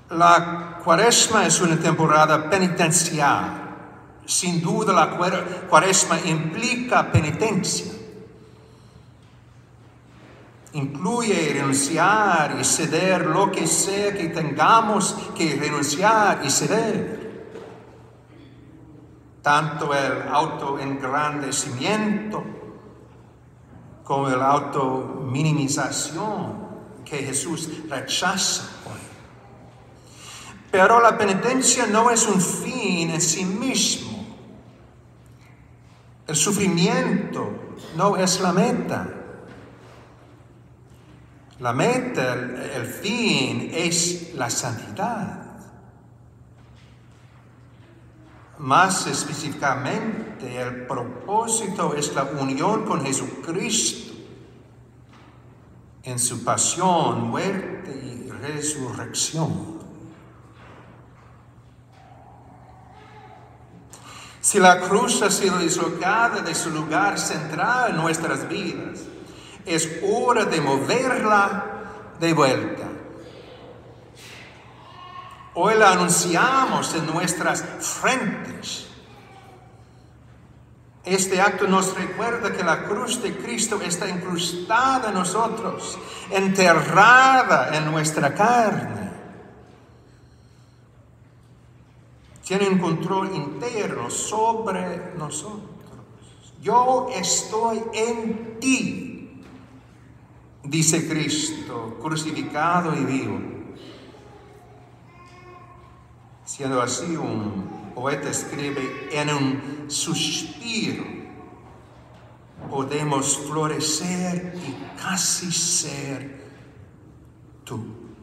La Cuaresma es una temporada penitencial. Sin duda la Cuaresma implica penitencia. Incluye renunciar y ceder lo que sea que tengamos que renunciar y ceder. Tanto el autoengrandecimiento como el autominimización que Jesús rechaza hoy. Pero la penitencia no es un fin en sí mismo. El sufrimiento no es la meta. La meta, el fin, es la santidad. Más específicamente, el propósito es la unión con Jesucristo en su pasión, muerte y resurrección. Si la cruz ha sido dislocada de su lugar central en nuestras vidas, es hora de moverla de vuelta. Hoy la anunciamos en nuestras frentes. Este acto nos recuerda que la cruz de Cristo está incrustada en nosotros, enterrada en nuestra carne. Tiene un control interno sobre nosotros. Yo estoy en ti, dice Cristo, crucificado y vivo. Siendo así, un poeta escribe, en un suspiro podemos florecer y casi ser tú.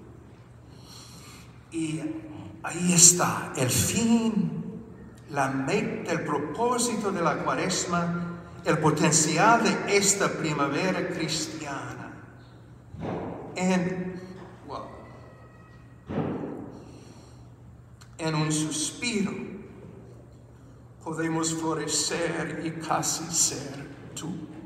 Y ahí está el fin, la meta, el propósito de la Cuaresma, el potencial de esta primavera cristiana. En un suspiro podemos florecer y casi ser tú.